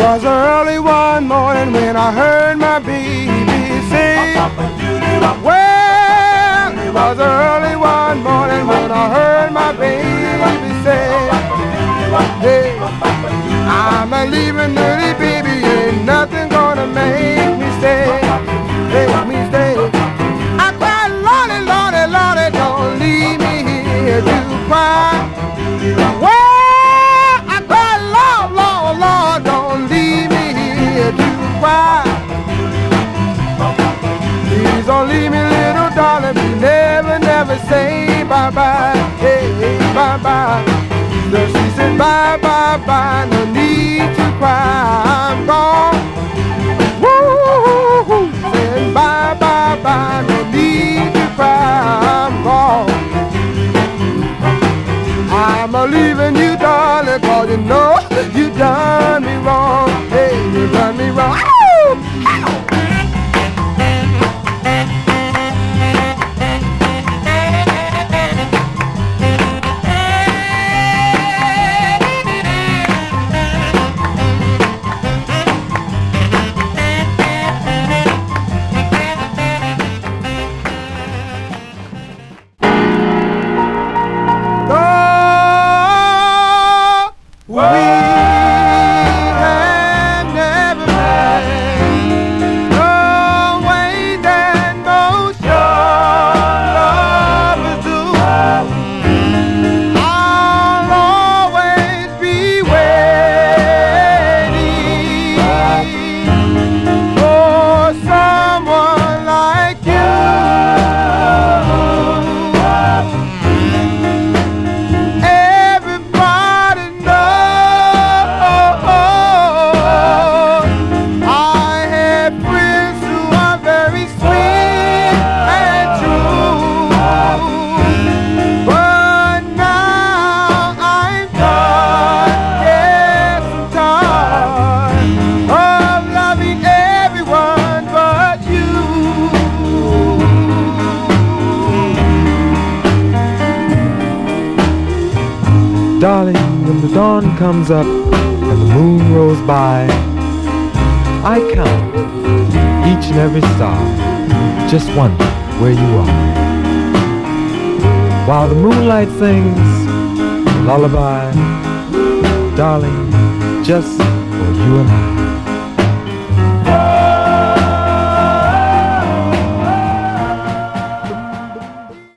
was early one morning when I heard my baby say, well, it was early one morning when I heard my baby say, hey, I'm a leaving dirty baby, ain't nothing gonna make me stay, make me stay. I cried, Lordy, Lordy, Lordy, don't leave me here to cry. Well, I cried, Lord, Lord, Lord, don't leave me here to cry. Please don't leave me, little darling, please never, never say bye-bye, hey, hey, bye-bye. So she said bye, bye, bye, no need to cry, I'm gone. Woo, said bye, bye, bye, no need to cry, I'm gone. I'm a-leaving you, darling, 'cause you know you done me wrong. Hey, you done me wrong. Darling, when the dawn comes up and the moon rolls by, I count each and every star, just wonder where you are. While the moonlight sings a lullaby, darling, just for you and I.